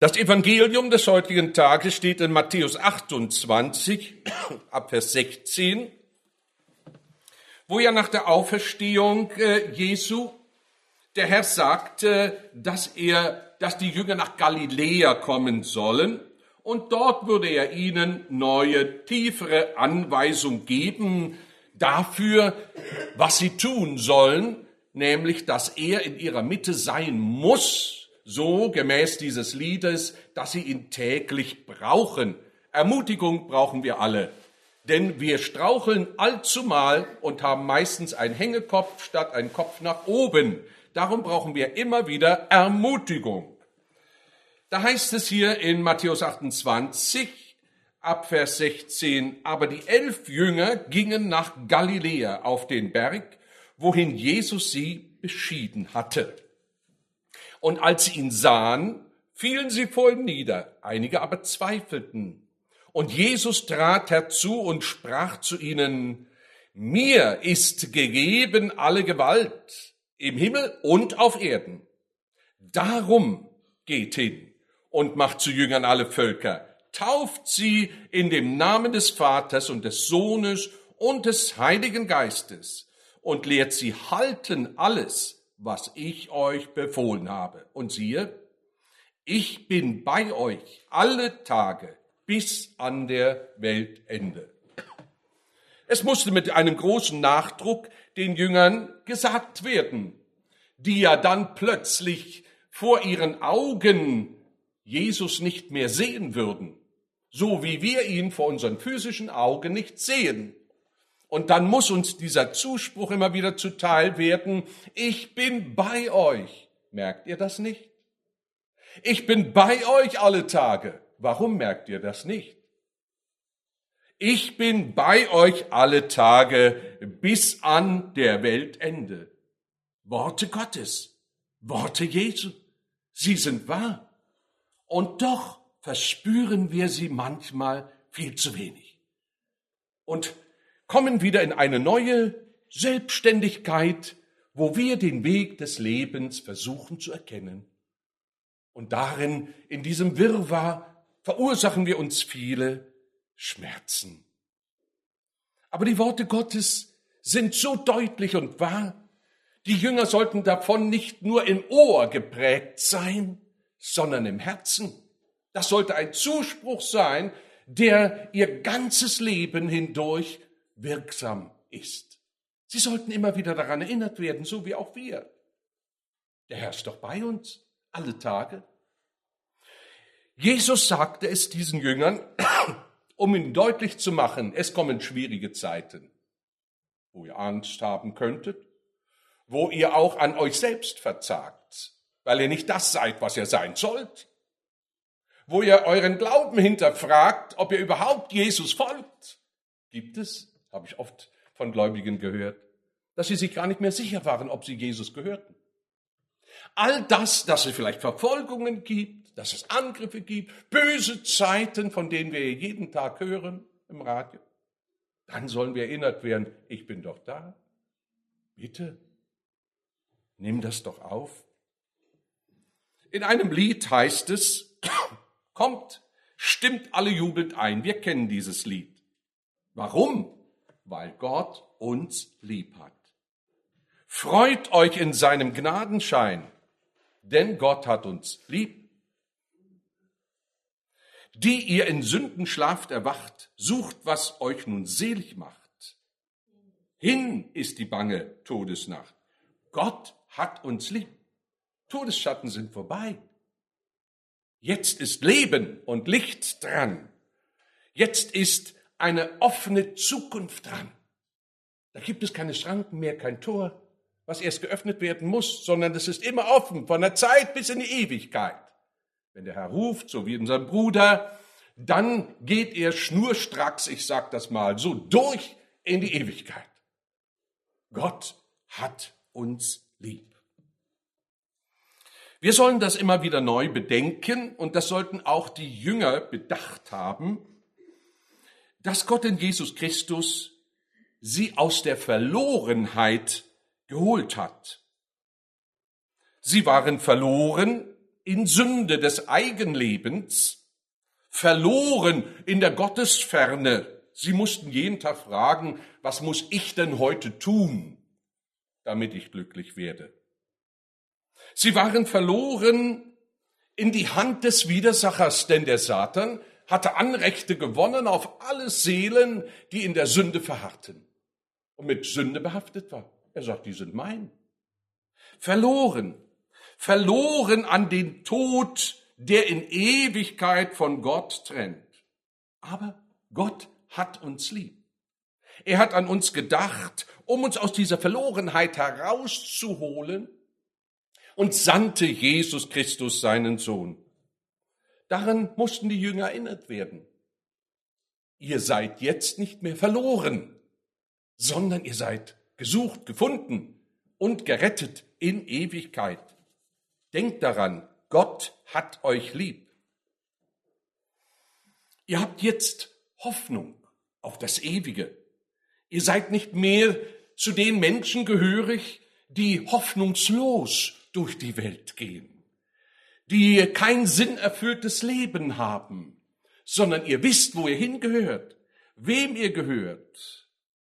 Das Evangelium des heutigen Tages steht in Matthäus 28, ab Vers 16, wo ja nach der Auferstehung Jesu der Herr sagte, dass die Jünger nach Galiläa kommen sollen und dort würde er ihnen neue, tiefere Anweisungen geben dafür, was sie tun sollen, nämlich, dass er in ihrer Mitte sein muss, so gemäß dieses Liedes, dass sie ihn täglich brauchen. Ermutigung brauchen wir alle, denn wir straucheln allzumal und haben meistens einen Hängekopf statt einen Kopf nach oben. Darum brauchen wir immer wieder Ermutigung. Da heißt es hier in Matthäus 28, ab Vers 16, aber die 11 Jünger gingen nach Galiläa auf den Berg, wohin Jesus sie beschieden hatte. Und als sie ihn sahen, fielen sie vor ihm nieder, einige aber zweifelten. Und Jesus trat herzu und sprach zu ihnen, mir ist gegeben alle Gewalt im Himmel und auf Erden. Darum geht hin und macht zu Jüngern alle Völker, tauft sie in dem Namen des Vaters und des Sohnes und des Heiligen Geistes und lehrt sie halten alles, was ich euch befohlen habe. Und siehe, ich bin bei euch alle Tage bis an der Weltende. Es musste mit einem großen Nachdruck den Jüngern gesagt werden, die ja dann plötzlich vor ihren Augen Jesus nicht mehr sehen würden, so wie wir ihn vor unseren physischen Augen nicht sehen. Und dann muss uns dieser Zuspruch immer wieder zuteil werden, ich bin bei euch. Merkt ihr das nicht? Ich bin bei euch alle Tage. Warum merkt ihr das nicht? Ich bin bei euch alle Tage bis an der Weltende. Worte Gottes, Worte Jesu, sie sind wahr. Und doch verspüren wir sie manchmal viel zu wenig. Und kommen wieder in eine neue Selbstständigkeit, wo wir den Weg des Lebens versuchen zu erkennen. Und darin, in diesem Wirrwarr, verursachen wir uns viele Schmerzen. Aber die Worte Gottes sind so deutlich und wahr. Die Jünger sollten davon nicht nur im Ohr geprägt sein, sondern im Herzen. Das sollte ein Zuspruch sein, der ihr ganzes Leben hindurch wirksam ist. Sie sollten immer wieder daran erinnert werden, so wie auch wir. Der Herr ist doch bei uns, alle Tage. Jesus sagte es diesen Jüngern, um ihnen deutlich zu machen, es kommen schwierige Zeiten, wo ihr Angst haben könntet, wo ihr auch an euch selbst verzagt, weil ihr nicht das seid, was ihr sein sollt, wo ihr euren Glauben hinterfragt, ob ihr überhaupt Jesus folgt. Gibt es? Habe ich oft von Gläubigen gehört, dass sie sich gar nicht mehr sicher waren, ob sie Jesus gehörten. All das, dass es vielleicht Verfolgungen gibt, dass es Angriffe gibt, böse Zeiten, von denen wir jeden Tag hören im Radio, dann sollen wir erinnert werden, ich bin doch da. Bitte, nimm das doch auf. In einem Lied heißt es, kommt, stimmt alle jubelnd ein. Wir kennen dieses Lied. Warum? Weil Gott uns lieb hat. Freut euch in seinem Gnadenschein, denn Gott hat uns lieb. Die ihr in Sünden schlaft, erwacht, sucht, was euch nun selig macht. Hin ist die bange Todesnacht. Gott hat uns lieb. Todesschatten sind vorbei. Jetzt ist Leben und Licht dran. Jetzt ist eine offene Zukunft dran. Da gibt es keine Schranken mehr, kein Tor, was erst geöffnet werden muss, sondern es ist immer offen, von der Zeit bis in die Ewigkeit. Wenn der Herr ruft, so wie unser Bruder, dann geht er schnurstracks, ich sag das mal, so durch in die Ewigkeit. Gott hat uns lieb. Wir sollen das immer wieder neu bedenken und das sollten auch die Jünger bedacht haben, dass Gott in Jesus Christus sie aus der Verlorenheit geholt hat. Sie waren verloren, in Sünde des Eigenlebens, verloren in der Gottesferne. Sie mussten jeden Tag fragen, was muss ich denn heute tun, damit ich glücklich werde? Sie waren verloren in die Hand des Widersachers, denn der Satan hatte Anrechte gewonnen auf alle Seelen, die in der Sünde verharrten und mit Sünde behaftet war. Er sagt, die sind mein. Verloren an den Tod, der in Ewigkeit von Gott trennt. Aber Gott hat uns lieb. Er hat an uns gedacht, um uns aus dieser Verlorenheit herauszuholen, und sandte Jesus Christus, seinen Sohn. Daran mussten die Jünger erinnert werden. Ihr seid jetzt nicht mehr verloren, sondern ihr seid gesucht, gefunden und gerettet in Ewigkeit. Denkt daran, Gott hat euch lieb. Ihr habt jetzt Hoffnung auf das Ewige. Ihr seid nicht mehr zu den Menschen gehörig, die hoffnungslos durch die Welt gehen, die kein sinnerfülltes Leben haben, sondern ihr wisst, wo ihr hingehört, wem ihr gehört.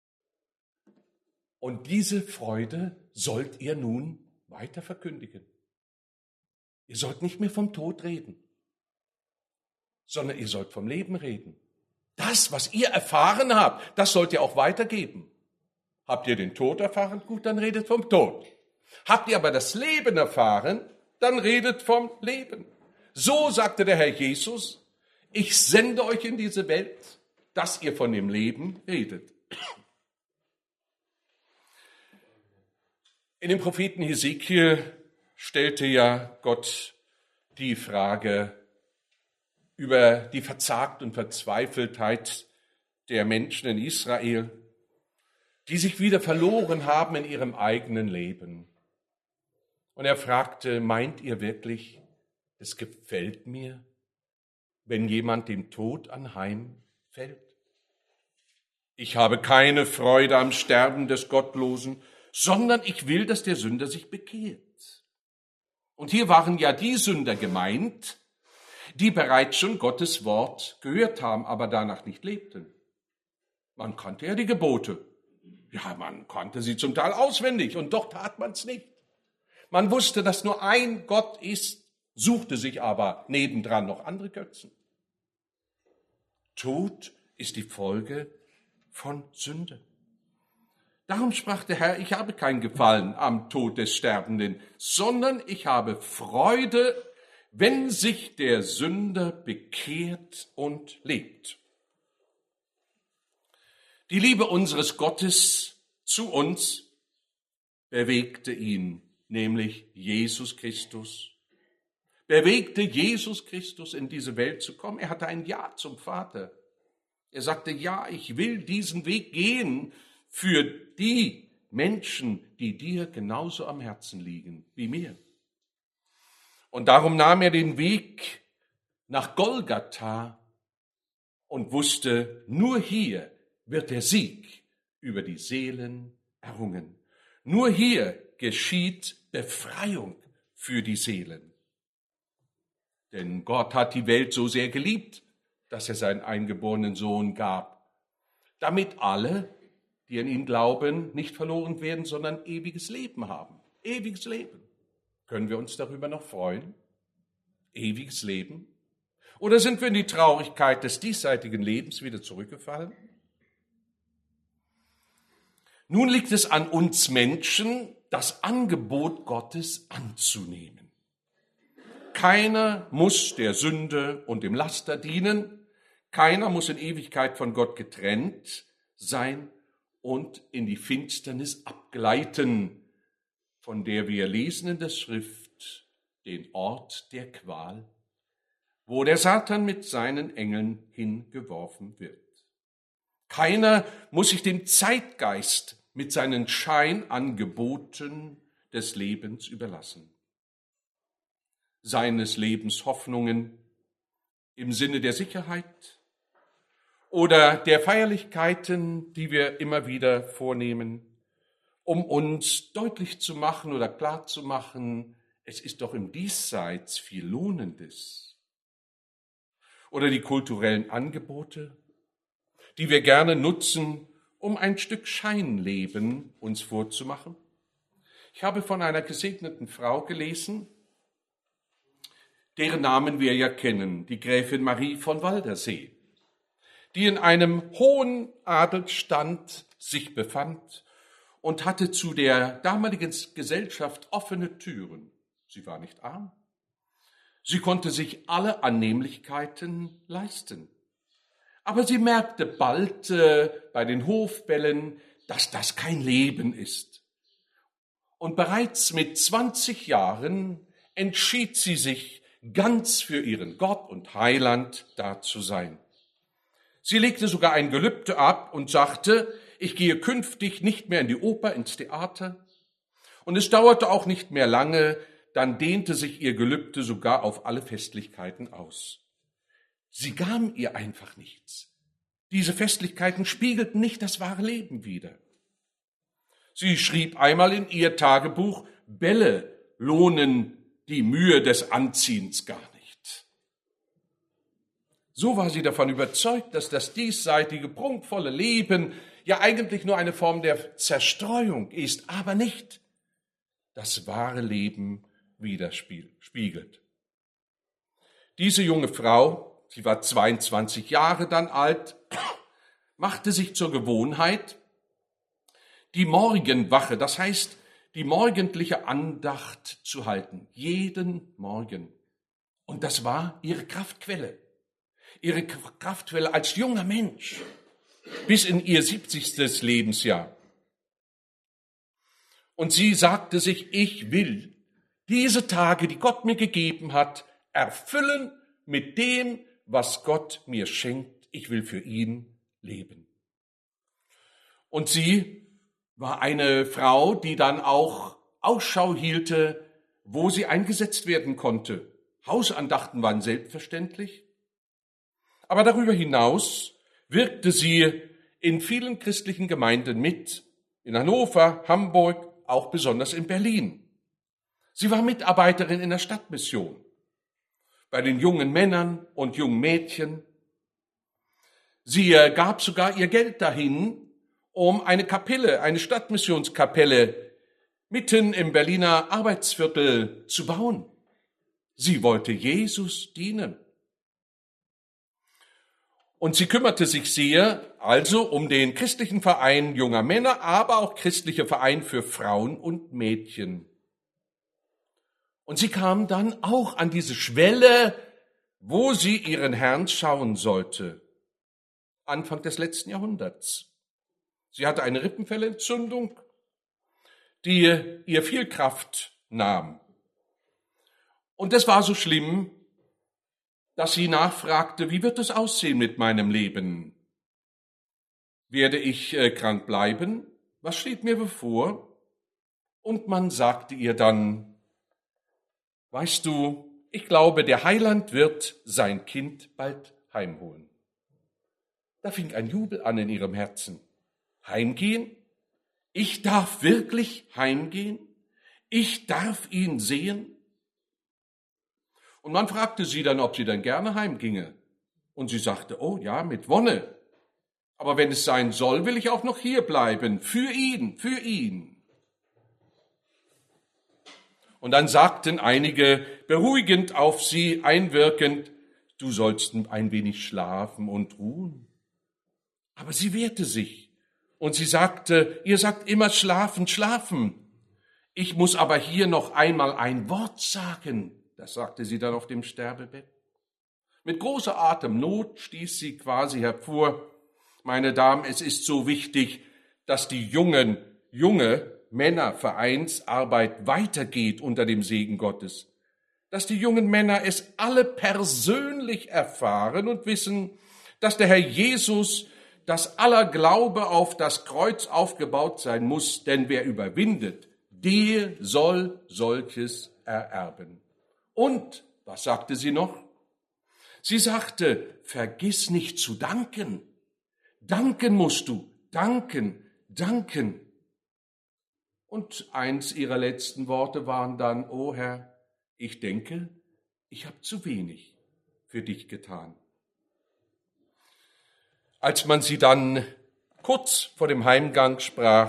Und diese Freude sollt ihr nun weiter verkündigen. Ihr sollt nicht mehr vom Tod reden, sondern ihr sollt vom Leben reden. Das, was ihr erfahren habt, das sollt ihr auch weitergeben. Habt ihr den Tod erfahren? Gut, dann redet vom Tod. Habt ihr aber das Leben erfahren? Dann redet vom Leben. So sagte der Herr Jesus, ich sende euch in diese Welt, dass ihr von dem Leben redet. In dem Propheten Hesekiel stellte ja Gott die Frage über die Verzagt und Verzweifeltheit der Menschen in Israel, die sich wieder verloren haben in ihrem eigenen Leben. Und er fragte, meint ihr wirklich, es gefällt mir, wenn jemand dem Tod anheimfällt? Ich habe keine Freude am Sterben des Gottlosen, sondern ich will, dass der Sünder sich bekehrt. Und hier waren ja die Sünder gemeint, die bereits schon Gottes Wort gehört haben, aber danach nicht lebten. Man kannte ja die Gebote. Ja, man kannte sie zum Teil auswendig und doch tat man es nicht. Man wusste, dass nur ein Gott ist, suchte sich aber nebendran noch andere Götzen. Tod ist die Folge von Sünde. Darum sprach der Herr, ich habe kein Gefallen am Tod des Sterbenden, sondern ich habe Freude, wenn sich der Sünder bekehrt und lebt. Die Liebe unseres Gottes zu uns bewegte ihn, nämlich Jesus Christus. Bewegte Jesus Christus in diese Welt zu kommen. Er hatte ein Ja zum Vater. Er sagte, ja, ich will diesen Weg gehen für die Menschen, die dir genauso am Herzen liegen wie mir. Und darum nahm er den Weg nach Golgatha und wusste, nur hier wird der Sieg über die Seelen errungen. Nur hier geschieht Befreiung für die Seelen. Denn Gott hat die Welt so sehr geliebt, dass er seinen eingeborenen Sohn gab, damit alle, die an ihn glauben, nicht verloren werden, sondern ewiges Leben haben. Ewiges Leben. Können wir uns darüber noch freuen? Ewiges Leben? Oder sind wir in die Traurigkeit des diesseitigen Lebens wieder zurückgefallen? Nun liegt es an uns Menschen, das Angebot Gottes anzunehmen. Keiner muss der Sünde und dem Laster dienen. Keiner muss in Ewigkeit von Gott getrennt sein und in die Finsternis abgleiten, von der wir lesen in der Schrift, den Ort der Qual, wo der Satan mit seinen Engeln hingeworfen wird. Keiner muss sich dem Zeitgeist mit seinen Scheinangeboten des Lebens überlassen. Seines Lebens Hoffnungen im Sinne der Sicherheit oder der Feierlichkeiten, die wir immer wieder vornehmen, um uns deutlich zu machen oder klar zu machen, es ist doch im Diesseits viel Lohnendes. Oder die kulturellen Angebote, die wir gerne nutzen, um ein Stück Scheinleben uns vorzumachen. Ich habe von einer gesegneten Frau gelesen, deren Namen wir ja kennen, die Gräfin Marie von Waldersee, die in einem hohen Adelsstand sich befand und hatte zu der damaligen Gesellschaft offene Türen. Sie war nicht arm. Sie konnte sich alle Annehmlichkeiten leisten. Aber sie merkte bald bei den Hofbällen, dass das kein Leben ist. Und bereits mit 20 Jahren entschied sie sich, ganz für ihren Gott und Heiland da zu sein. Sie legte sogar ein Gelübde ab und sagte, ich gehe künftig nicht mehr in die Oper, ins Theater. Und es dauerte auch nicht mehr lange, dann dehnte sich ihr Gelübde sogar auf alle Festlichkeiten aus. Sie gaben ihr einfach nichts. Diese Festlichkeiten spiegelten nicht das wahre Leben wider. Sie schrieb einmal in ihr Tagebuch, Bälle lohnen die Mühe des Anziehens gar nicht. So war sie davon überzeugt, dass das diesseitige, prunkvolle Leben ja eigentlich nur eine Form der Zerstreuung ist, aber nicht das wahre Leben widerspiegelt. Diese junge Frau, sie war 22 Jahre dann alt, machte sich zur Gewohnheit, die Morgenwache, das heißt, die morgendliche Andacht zu halten, jeden Morgen. Und das war ihre Kraftquelle als junger Mensch bis in ihr 70. Lebensjahr. Und sie sagte sich, ich will diese Tage, die Gott mir gegeben hat, erfüllen mit dem, was Gott mir schenkt. Ich will für ihn leben. Und sie war eine Frau, die dann auch Ausschau hielte, wo sie eingesetzt werden konnte. Hausandachten waren selbstverständlich. Aber darüber hinaus wirkte sie in vielen christlichen Gemeinden mit, in Hannover, Hamburg, auch besonders in Berlin. Sie war Mitarbeiterin in der Stadtmission, bei den jungen Männern und jungen Mädchen. Sie gab sogar ihr Geld dahin, um eine Kapelle, eine Stadtmissionskapelle mitten im Berliner Arbeitsviertel zu bauen. Sie wollte Jesus dienen. Und sie kümmerte sich sehr also um den christlichen Verein junger Männer, aber auch christliche Verein für Frauen und Mädchen. Und sie kam dann auch an diese Schwelle, wo sie ihren Herrn schauen sollte. Anfang des letzten Jahrhunderts. Sie hatte eine Rippenfellentzündung, die ihr viel Kraft nahm. Und das war so schlimm, dass sie nachfragte, wie wird es aussehen mit meinem Leben? Werde ich krank bleiben? Was steht mir bevor? Und man sagte ihr dann, weißt du, ich glaube, der Heiland wird sein Kind bald heimholen. Da fing ein Jubel an in ihrem Herzen. Heimgehen? Ich darf wirklich heimgehen? Ich darf ihn sehen? Und man fragte sie dann, ob sie dann gerne heimginge. Und sie sagte, oh ja, mit Wonne. Aber wenn es sein soll, will ich auch noch hier bleiben. Für ihn, für ihn. Und dann sagten einige, beruhigend auf sie einwirkend, du sollst ein wenig schlafen und ruhen. Aber sie wehrte sich und sie sagte, ihr sagt immer schlafen, schlafen. Ich muss aber hier noch einmal ein Wort sagen. Das sagte sie dann auf dem Sterbebett. Mit großer Atemnot stieß sie quasi hervor, meine Damen, es ist so wichtig, dass die junge Männervereinsarbeit weitergeht unter dem Segen Gottes. Dass die jungen Männer es alle persönlich erfahren und wissen, dass der Herr Jesus, dass aller Glaube auf das Kreuz aufgebaut sein muss, denn wer überwindet, der soll solches ererben. Und, was sagte sie noch? Sie sagte, vergiss nicht zu danken. Danken musst du, danken, danken. Und eins ihrer letzten Worte waren dann, o Herr, ich denke, ich habe zu wenig für dich getan. Als man sie dann kurz vor dem Heimgang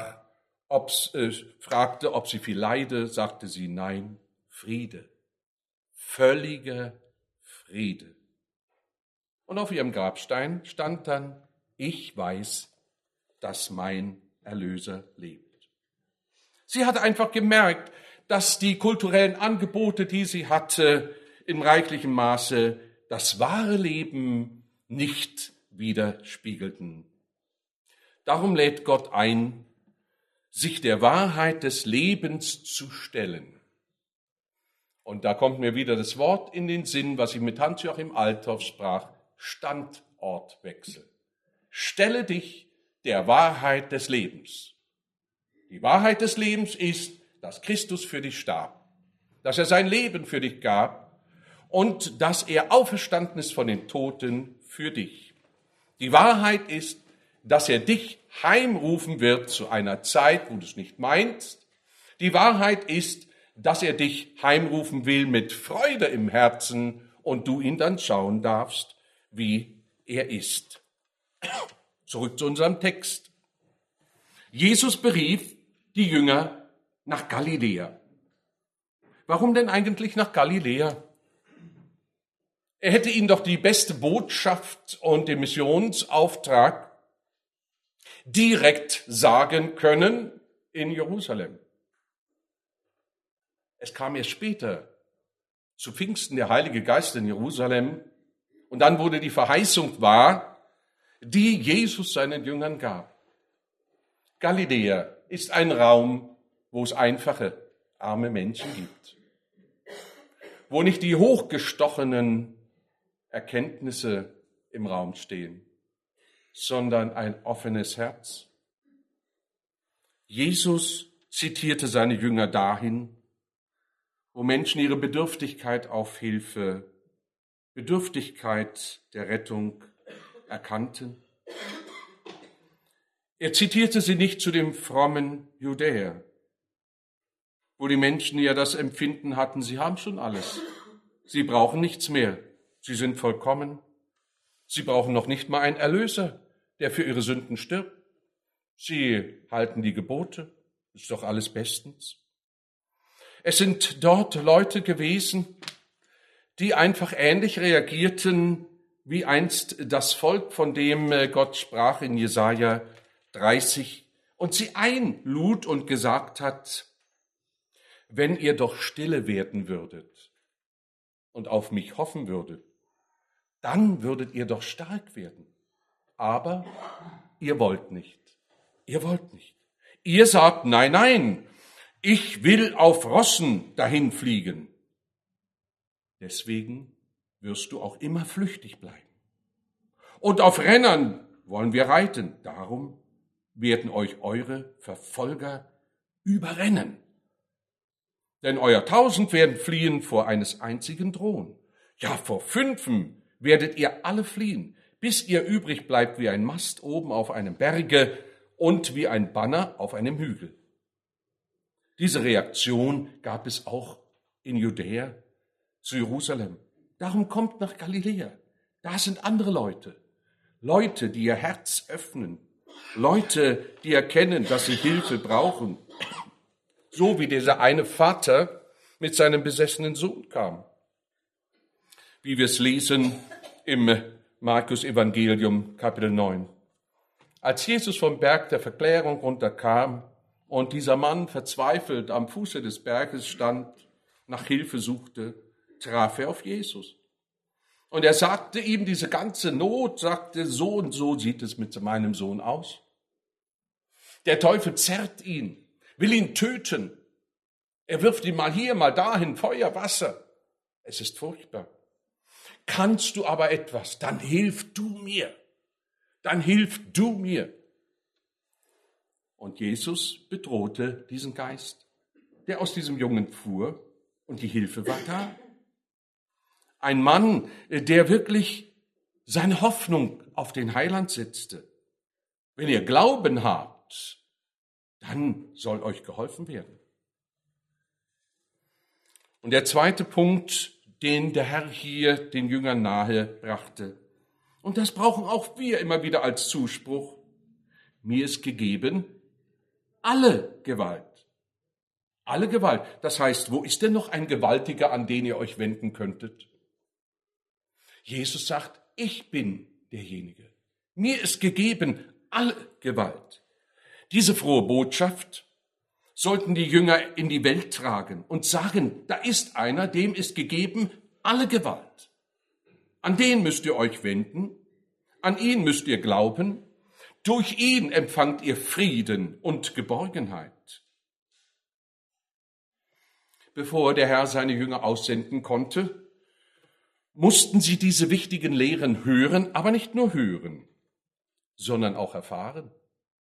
fragte, ob sie viel leide, sagte sie nein, Friede, völliger Friede. Und auf ihrem Grabstein stand dann, ich weiß, dass mein Erlöser lebt. Sie hat einfach gemerkt, dass die kulturellen Angebote, die sie hatte, in reichlichem Maße das wahre Leben nicht widerspiegelten. Darum lädt Gott ein, sich der Wahrheit des Lebens zu stellen. Und da kommt mir wieder das Wort in den Sinn, was ich mit Hans-Joachim Althoff sprach, Standortwechsel. Stelle dich der Wahrheit des Lebens. Die Wahrheit des Lebens ist, dass Christus für dich starb, dass er sein Leben für dich gab und dass er auferstanden ist von den Toten für dich. Die Wahrheit ist, dass er dich heimrufen wird zu einer Zeit, wo du es nicht meinst. Die Wahrheit ist, dass er dich heimrufen will mit Freude im Herzen und du ihn dann schauen darfst, wie er ist. Zurück zu unserem Text. Jesus berief die Jünger nach Galiläa. Warum denn eigentlich nach Galiläa? Er hätte ihnen doch die beste Botschaft und den Missionsauftrag direkt sagen können in Jerusalem. Es kam erst später, zu Pfingsten, der Heilige Geist in Jerusalem, und dann wurde die Verheißung wahr, die Jesus seinen Jüngern gab. Galiläa ist ein Raum, wo es einfache, arme Menschen gibt, wo nicht die hochgestochenen Erkenntnisse im Raum stehen, sondern ein offenes Herz. Jesus zitierte seine Jünger dahin, wo Menschen ihre Bedürftigkeit auf Hilfe, Bedürftigkeit der Rettung erkannten. Er zitierte sie nicht zu dem frommen Judäer, wo die Menschen ja das Empfinden hatten, sie haben schon alles, sie brauchen nichts mehr, sie sind vollkommen, sie brauchen noch nicht mal einen Erlöser, der für ihre Sünden stirbt. Sie halten die Gebote, ist doch alles bestens. Es sind dort Leute gewesen, die einfach ähnlich reagierten wie einst das Volk, von dem Gott sprach in Jesaja 30 und sie einlud und gesagt hat, wenn ihr doch stille werden würdet und auf mich hoffen würdet, dann würdet ihr doch stark werden. Aber ihr wollt nicht. Ihr wollt nicht. Ihr sagt, nein, nein, ich will auf Rossen dahin fliegen. Deswegen wirst du auch immer flüchtig bleiben. Und auf Rennern wollen wir reiten. Darum werden euch eure Verfolger überrennen. Denn euer 1000 werden fliehen vor eines einzigen Thron. Ja, vor 5 werdet ihr alle fliehen, bis ihr übrig bleibt wie ein Mast oben auf einem Berge und wie ein Banner auf einem Hügel. Diese Reaktion gab es auch in Judäa zu Jerusalem. Darum kommt nach Galiläa. Da sind andere Leute, die ihr Herz öffnen, Leute, die erkennen, dass sie Hilfe brauchen. So wie dieser eine Vater mit seinem besessenen Sohn kam. Wie wir es lesen im Markus-Evangelium, Kapitel 9. Als Jesus vom Berg der Verklärung runterkam und dieser Mann verzweifelt am Fuße des Berges stand, nach Hilfe suchte, traf er auf Jesus. Und er sagte ihm diese ganze Not, sagte, so und so sieht es mit meinem Sohn aus. Der Teufel zerrt ihn, will ihn töten. Er wirft ihn mal hier, mal dahin, Feuer, Wasser. Es ist furchtbar. Kannst du aber etwas, dann hilf du mir. Dann hilf du mir. Und Jesus bedrohte diesen Geist, der aus diesem Jungen fuhr, und die Hilfe war da. Ein Mann, der wirklich seine Hoffnung auf den Heiland setzte. Wenn ihr Glauben habt, dann soll euch geholfen werden. Und der zweite Punkt, den der Herr hier den Jüngern nahe brachte, und das brauchen auch wir immer wieder als Zuspruch: Mir ist gegeben alle Gewalt. Alle Gewalt. Das heißt, wo ist denn noch ein Gewaltiger, an den ihr euch wenden könntet? Jesus sagt, ich bin derjenige. Mir ist gegeben alle Gewalt. Diese frohe Botschaft sollten die Jünger in die Welt tragen und sagen, da ist einer, dem ist gegeben alle Gewalt. An den müsst ihr euch wenden, an ihn müsst ihr glauben, durch ihn empfangt ihr Frieden und Geborgenheit. Bevor der Herr seine Jünger aussenden konnte, mussten sie diese wichtigen Lehren hören, aber nicht nur hören, sondern auch erfahren.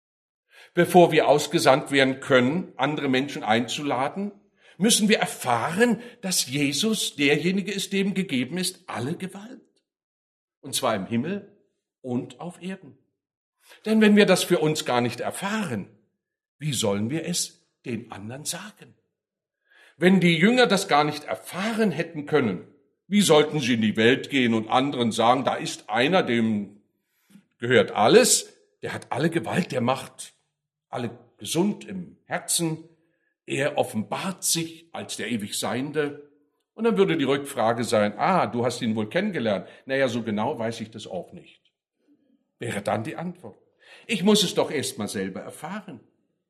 Bevor wir ausgesandt werden können, andere Menschen einzuladen, müssen wir erfahren, dass Jesus derjenige ist, dem gegeben ist alle Gewalt. Und zwar im Himmel und auf Erden. Denn wenn wir das für uns gar nicht erfahren, wie sollen wir es den anderen sagen? Wenn die Jünger das gar nicht erfahren hätten können, wie sollten sie in die Welt gehen und anderen sagen, da ist einer, dem gehört alles, der hat alle Gewalt, der macht alle gesund im Herzen, er offenbart sich als der ewig Seiende. Und dann würde die Rückfrage sein, du hast ihn wohl kennengelernt. Naja, so genau weiß ich das auch nicht. Wäre dann die Antwort. Ich muss es doch erst mal selber erfahren.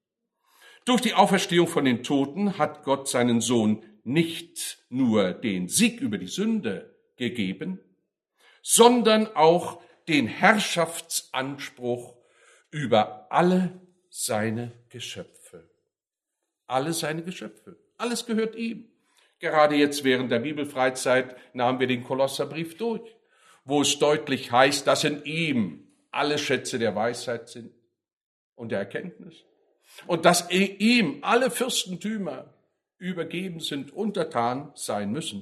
Durch die Auferstehung von den Toten hat Gott seinen Sohn nicht nur den Sieg über die Sünde gegeben, sondern auch den Herrschaftsanspruch über alle seine Geschöpfe. Alle seine Geschöpfe. Alles gehört ihm. Gerade jetzt während der Bibelfreizeit nahmen wir den Kolosserbrief durch, wo es deutlich heißt, dass in ihm alle Schätze der Weisheit sind und der Erkenntnis. Und dass ihm alle Fürstentümer übergeben sind, untertan sein müssen.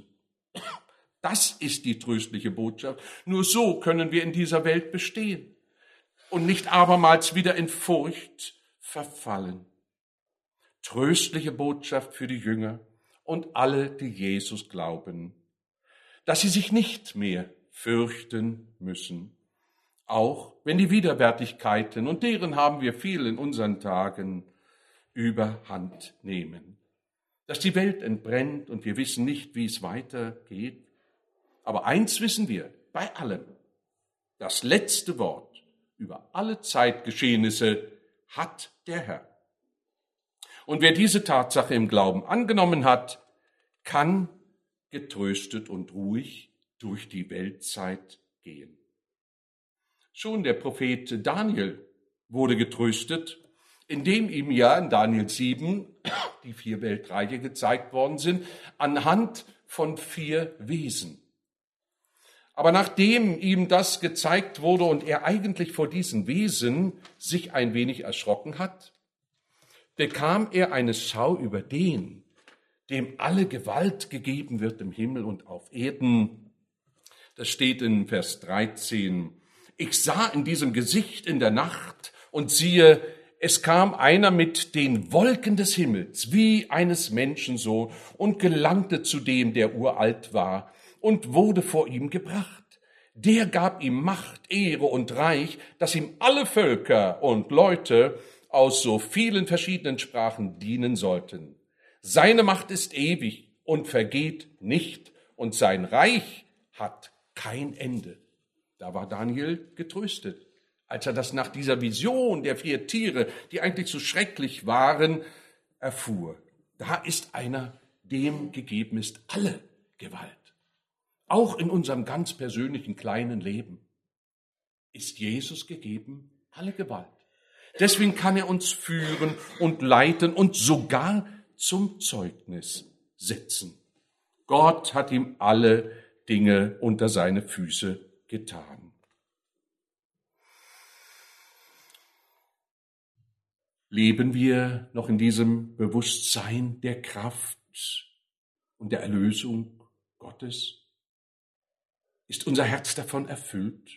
Das ist die tröstliche Botschaft. Nur so können wir in dieser Welt bestehen und nicht abermals wieder in Furcht verfallen. Tröstliche Botschaft für die Jünger und alle, die Jesus glauben, dass sie sich nicht mehr fürchten müssen, auch wenn die Widerwärtigkeiten, und deren haben wir viel in unseren Tagen, überhand nehmen. Dass die Welt entbrennt und wir wissen nicht, wie es weitergeht. Aber eins wissen wir bei allem: Das letzte Wort über alle Zeitgeschehnisse hat der Herr. Und wer diese Tatsache im Glauben angenommen hat, kann getröstet und ruhig durch die Weltzeit gehen. Schon der Prophet Daniel wurde getröstet, indem ihm ja in Daniel 7 die 4 Weltreiche gezeigt worden sind, anhand von 4 Wesen. Aber nachdem ihm das gezeigt wurde und er eigentlich vor diesen Wesen sich ein wenig erschrocken hat, bekam er eine Schau über den, dem alle Gewalt gegeben wird im Himmel und auf Erden. Das steht in Vers 13. Ich sah in diesem Gesicht in der Nacht und siehe, es kam einer mit den Wolken des Himmels, wie eines Menschen so, und gelangte zu dem, der uralt war, und wurde vor ihm gebracht. Der gab ihm Macht, Ehre und Reich, dass ihm alle Völker und Leute aus so vielen verschiedenen Sprachen dienen sollten. Seine Macht ist ewig und vergeht nicht, und sein Reich hat kein Ende. Da war Daniel getröstet, als er das nach dieser Vision der 4 Tiere, die eigentlich so schrecklich waren, erfuhr. Da ist einer, dem gegeben ist alle Gewalt. Auch in unserem ganz persönlichen kleinen Leben ist Jesus gegeben alle Gewalt. Deswegen kann er uns führen und leiten und sogar zum Zeugnis setzen. Gott hat ihm alle Dinge unter seine Füße getan. Leben wir noch in diesem Bewusstsein der Kraft und der Erlösung Gottes? Ist unser Herz davon erfüllt?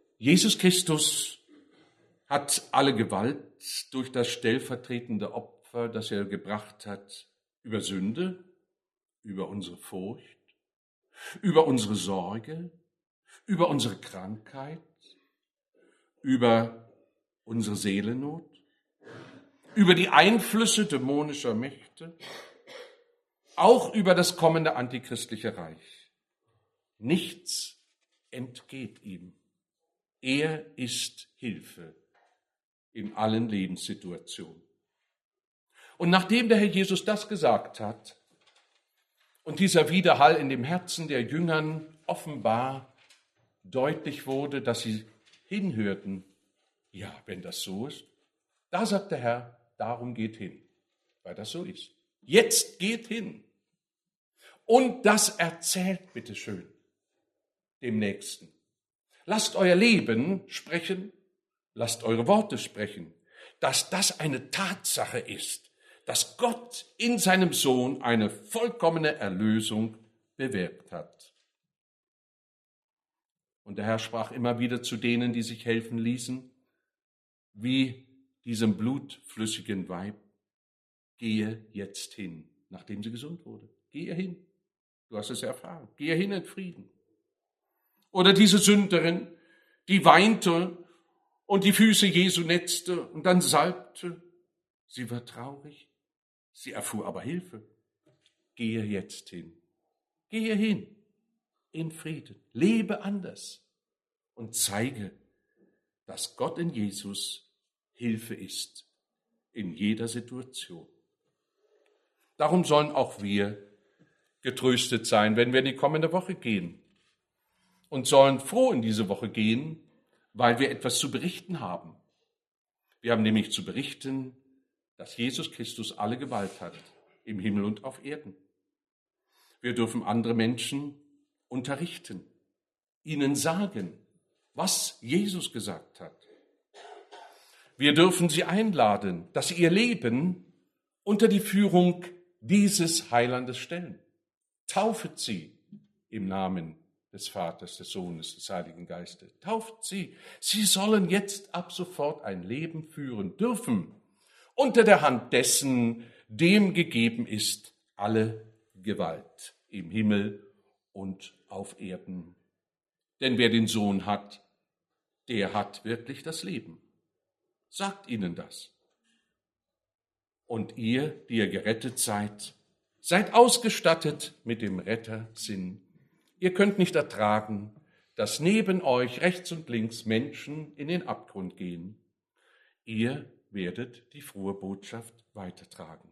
Jesus Christus hat alle Gewalt durch das stellvertretende Opfer Opfer, das er gebracht hat, über Sünde, über unsere Furcht, über unsere Sorge, über unsere Krankheit, über unsere Seelennot, über die Einflüsse dämonischer Mächte, auch über das kommende antichristliche Reich. Nichts entgeht ihm. Er ist Hilfe in allen Lebenssituationen. Und nachdem der Herr Jesus das gesagt hat und dieser Widerhall in dem Herzen der Jüngern offenbar deutlich wurde, dass sie hinhörten, ja, wenn das so ist, da sagt der Herr, darum geht hin, weil das so ist. Jetzt geht hin und das erzählt bitteschön dem Nächsten. Lasst euer Leben sprechen, lasst eure Worte sprechen, dass das eine Tatsache ist, dass Gott in seinem Sohn eine vollkommene Erlösung bewirkt hat. Und der Herr sprach immer wieder zu denen, die sich helfen ließen, wie diesem blutflüssigen Weib, gehe jetzt hin, nachdem sie gesund wurde. Gehe hin, du hast es erfahren, gehe hin in Frieden. Oder diese Sünderin, die weinte und die Füße Jesu netzte und dann salbte. Sie war traurig, sie erfuhr aber Hilfe. Gehe jetzt hin, gehe hin in Frieden, lebe anders und zeige, dass Gott in Jesus Hilfe ist in jeder Situation. Darum sollen auch wir getröstet sein, wenn wir in die kommende Woche gehen und sollen froh in diese Woche gehen, weil wir etwas zu berichten haben. Wir haben nämlich zu berichten, dass Jesus Christus alle Gewalt hat, im Himmel und auf Erden. Wir dürfen andere Menschen unterrichten, ihnen sagen, was Jesus gesagt hat. Wir dürfen sie einladen, dass sie ihr Leben unter die Führung dieses Heilandes stellen. Taufet sie im Namen des Vaters, des Sohnes, des Heiligen Geistes. Tauft sie. Sie sollen jetzt ab sofort ein Leben führen dürfen, unter der Hand dessen, dem gegeben ist alle Gewalt im Himmel und auf Erden. Denn wer den Sohn hat, der hat wirklich das Leben. Sagt ihnen das. Und ihr, die ihr gerettet seid, seid ausgestattet mit dem Rettersinn. Ihr könnt nicht ertragen, dass neben euch rechts und links Menschen in den Abgrund gehen. Ihr werdet die frohe Botschaft weitertragen.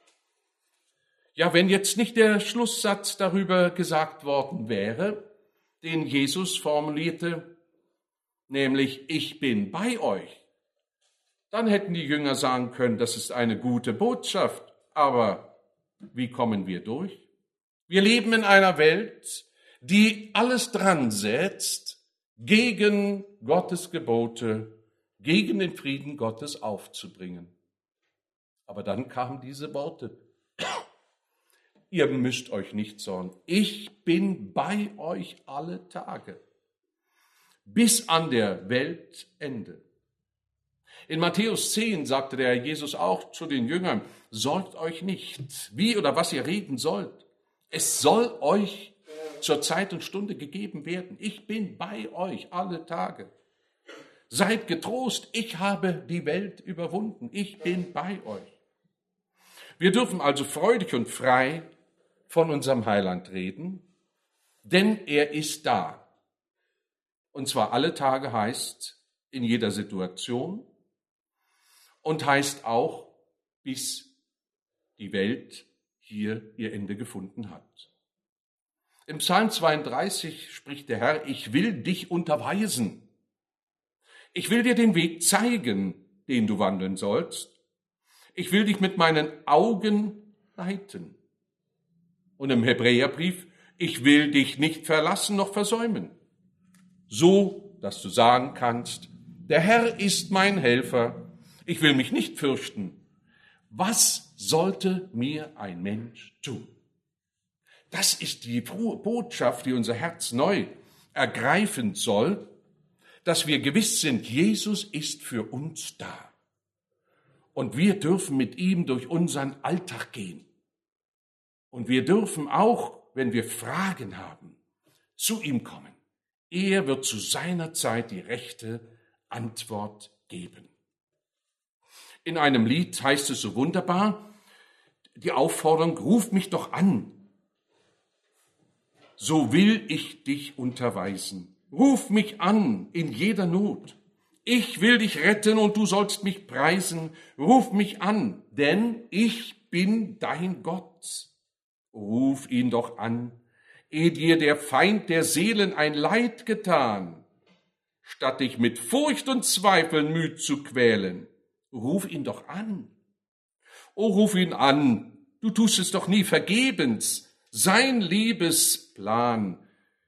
Ja, wenn jetzt nicht der Schlusssatz darüber gesagt worden wäre, den Jesus formulierte, nämlich ich bin bei euch, dann hätten die Jünger sagen können, das ist eine gute Botschaft, aber wie kommen wir durch? Wir leben in einer Welt, die alles dran setzt, gegen Gottes Gebote, gegen den Frieden Gottes aufzubringen. Aber dann kamen diese Worte. Ihr müsst euch nicht sorgen. Ich bin bei euch alle Tage, bis an der Weltende. In Matthäus 10 sagte der Herr Jesus auch zu den Jüngern, sorgt euch nicht, wie oder was ihr reden sollt. Es soll euch zur Zeit und Stunde gegeben werden. Ich bin bei euch alle Tage. Seid getrost, ich habe die Welt überwunden. Ich bin bei euch. Wir dürfen also freudig und frei von unserem Heiland reden, denn er ist da. Und zwar alle Tage heißt in jeder Situation und heißt auch, bis die Welt hier ihr Ende gefunden hat. Im Psalm 32 spricht der Herr, ich will dich unterweisen. Ich will dir den Weg zeigen, den du wandeln sollst. Ich will dich mit meinen Augen leiten. Und im Hebräerbrief, ich will dich nicht verlassen noch versäumen. So, dass du sagen kannst, der Herr ist mein Helfer. Ich will mich nicht fürchten. Was sollte mir ein Mensch tun? Das ist die frohe Botschaft, die unser Herz neu ergreifen soll, dass wir gewiss sind, Jesus ist für uns da. Und wir dürfen mit ihm durch unseren Alltag gehen. Und wir dürfen auch, wenn wir Fragen haben, zu ihm kommen. Er wird zu seiner Zeit die rechte Antwort geben. In einem Lied heißt es so wunderbar, die Aufforderung, ruf mich doch an, so will ich dich unterweisen. Ruf mich an in jeder Not. Ich will dich retten und du sollst mich preisen. Ruf mich an, denn ich bin dein Gott. Ruf ihn doch an, ehe dir der Feind der Seelen ein Leid getan, statt dich mit Furcht und Zweifeln müd zu quälen. Ruf ihn doch an. Oh, ruf ihn an, du tust es doch nie vergebens. Sein Liebesplan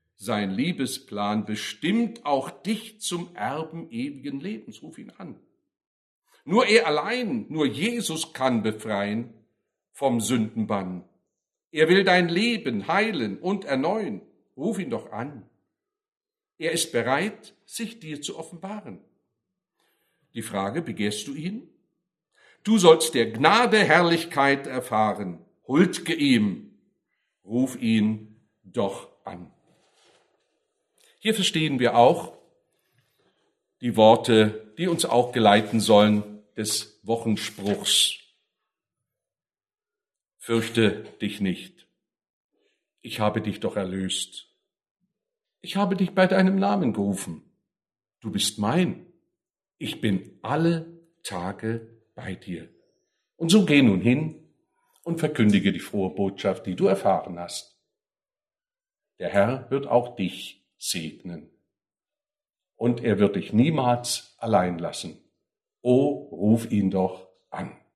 bestimmt auch dich zum Erben ewigen Lebens. Ruf ihn an. Nur er allein, nur Jesus kann befreien vom Sündenbann. Er will dein Leben heilen und erneuern. Ruf ihn doch an. Er ist bereit, sich dir zu offenbaren. Die Frage, begehrst du ihn? Du sollst der Gnade Herrlichkeit erfahren. Huldge ihm. Ruf ihn doch an. Hier verstehen wir auch die Worte, die uns auch geleiten sollen, des Wochenspruchs. Fürchte dich nicht. Ich habe dich doch erlöst. Ich habe dich bei deinem Namen gerufen. Du bist mein. Ich bin alle Tage bei dir. Und so geh nun hin und verkündige die frohe Botschaft, die du erfahren hast. Der Herr wird auch dich segnen. Und er wird dich niemals allein lassen. O, ruf ihn doch an.